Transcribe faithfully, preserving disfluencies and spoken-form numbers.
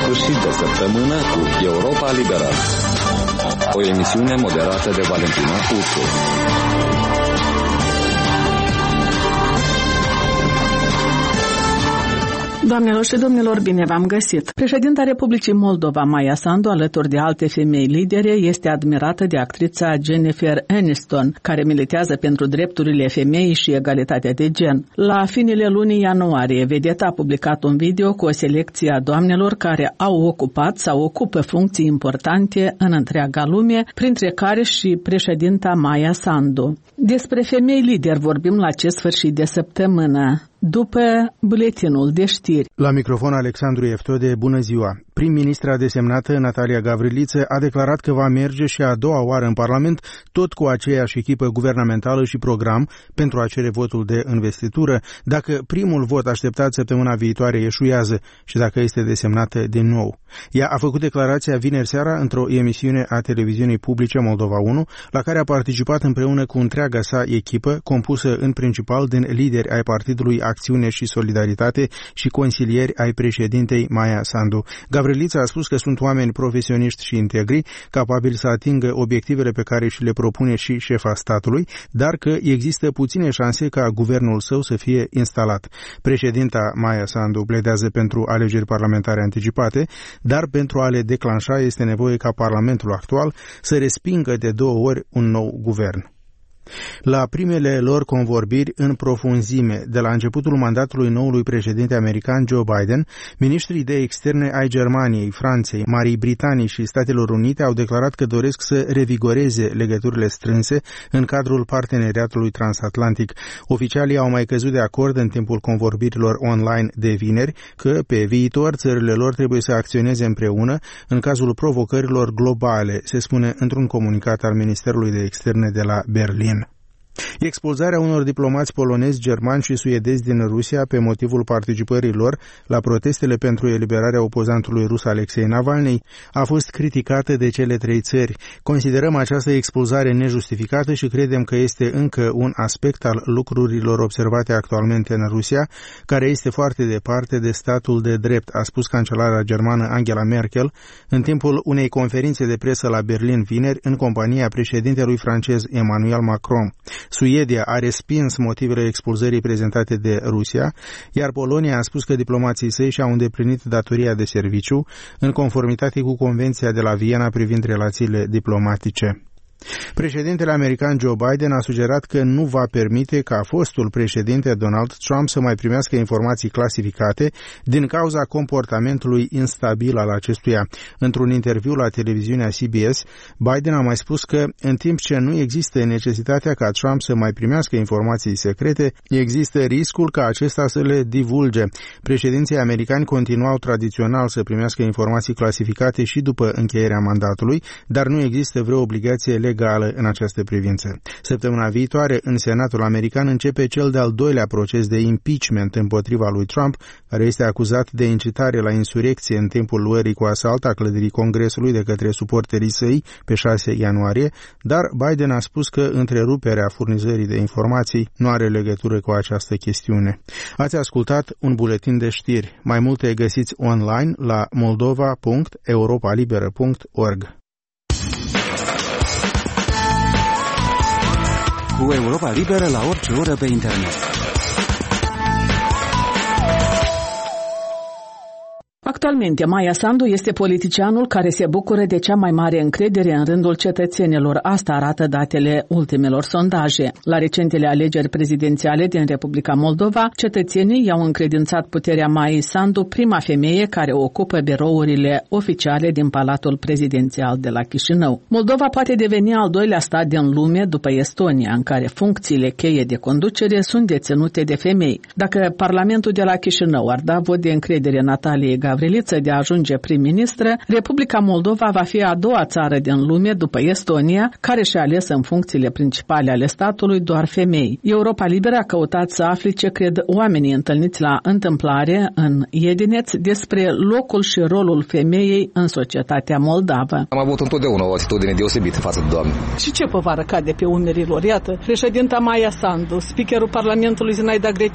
sfârșit de săptămână cu Europa Liberă, o emisiune moderată de Valentina Puțu. Doamnelor și domnilor, bine v-am găsit! Președinta Republicii Moldova, Maia Sandu, alături de alte femei lidere, este admirată de actrița Jennifer Aniston, care militează pentru drepturile femeii și egalitatea de gen. La finele lunii ianuarie, vedeta a publicat un video cu o selecție a doamnelor care au ocupat sau ocupă funcții importante în întreaga lume, printre care și președinta Maia Sandu. Despre femei lideri vorbim la acest sfârșit de săptămână, după buletinul de știri. La microfon Alexandru Eftode, bună ziua! Prim-ministra desemnată Natalia Gavriliță a declarat că va merge și a doua oară în Parlament, tot cu aceeași echipă guvernamentală și program, pentru a cere votul de investitură, dacă primul vot așteptat săptămâna viitoare eșuează și dacă este desemnată din nou. Ea a făcut declarația vineri seara într-o emisiune a televiziunii publice Moldova unu, la care a participat împreună cu întreaga sa echipă, compusă în principal din lideri ai Partidului Acțiune și Solidaritate și consilieri ai președintei Maia Sandu. Gavrilița a spus că sunt oameni profesioniști și integri, capabili să atingă obiectivele pe care și le propune și șefa statului, dar că există puține șanse ca guvernul său să fie instalat. Președinta Maia Sandu pledează pentru alegeri parlamentare anticipate, dar pentru a le declanșa este nevoie ca Parlamentul actual să respingă de două ori un nou guvern. La primele lor convorbiri în profunzime de la începutul mandatului noului președinte american Joe Biden, miniștrii de externe ai Germaniei, Franței, Marii Britanii și Statelor Unite au declarat că doresc să revigoreze legăturile strânse în cadrul parteneriatului transatlantic. Oficialii au mai căzut de acord în timpul convorbirilor online de vineri că pe viitor țările lor trebuie să acționeze împreună în cazul provocărilor globale, se spune într-un comunicat al Ministerului de Externe de la Berlin. Expulzarea unor diplomați polonezi, germani și suedezi din Rusia pe motivul participării lor la protestele pentru eliberarea opozantului rus Alexei Navalny a fost criticată de cele trei țări. Considerăm această expulzare nejustificată și credem că este încă un aspect al lucrurilor observate actualmente în Rusia, care este foarte departe de statul de drept, a spus cancelara germană Angela Merkel în timpul unei conferințe de presă la Berlin vineri în compania președintelui francez Emmanuel Macron. Suedia a respins motivele expulzării prezentate de Rusia, iar Polonia a spus că diplomații săi și-au îndeplinit datoria de serviciu în conformitate cu Convenția de la Viena privind relațiile diplomatice. Președintele american Joe Biden a sugerat că nu va permite ca fostul președinte Donald Trump să mai primească informații clasificate din cauza comportamentului instabil al acestuia. Într-un interviu la televiziunea C B S, Biden a mai spus că în timp ce nu există necesitatea ca Trump să mai primească informații secrete, există riscul ca acesta să le divulge. Președinții americani continuau tradițional să primească informații clasificate și după încheierea mandatului, dar nu există vreo obligație legală în această privință. Săptămâna viitoare, în Senatul american, începe cel de-al doilea proces de impeachment împotriva lui Trump, care este acuzat de incitare la insurecție în timpul luării cu asalt a clădirii Congresului de către suporterii săi pe șase ianuarie, dar Biden a spus că întreruperea furnizării de informații nu are legătură cu această chestiune. Ați ascultat un buletin de știri. Mai multe găsiți online la moldova punct europa liberă punct org. Cu Europa Liberă la orice oră pe internet. Actualmente, Maia Sandu este politicianul care se bucură de cea mai mare încredere în rândul cetățenilor. Asta arată datele ultimelor sondaje. La recentele alegeri prezidențiale din Republica Moldova, cetățenii i-au încredințat puterea Maiei Sandu, prima femeie care ocupă birourile oficiale din Palatul Prezidențial de la Chișinău. Moldova poate deveni al doilea stat din lume după Estonia, în care funcțiile cheie de conducere sunt deținute de femei. Dacă Parlamentul de la Chișinău ar da vot de încredere Nataliei Gavriliță de a ajunge prim-ministră, Republica Moldova va fi a doua țară din lume după Estonia, care și-a ales în funcțiile principale ale statului doar femei. Europa Liberă a căutat să afle ce cred oamenii întâlniți la întâmplare în Edineț despre locul și rolul femeii în societatea moldavă. Am avut întotdeauna o atitudine deosebită față de doamne. Și ce povară cade pe umerii lor? Iată, președinta Maia Sandu, speakerul Parlamentului Zinaida Greceanu,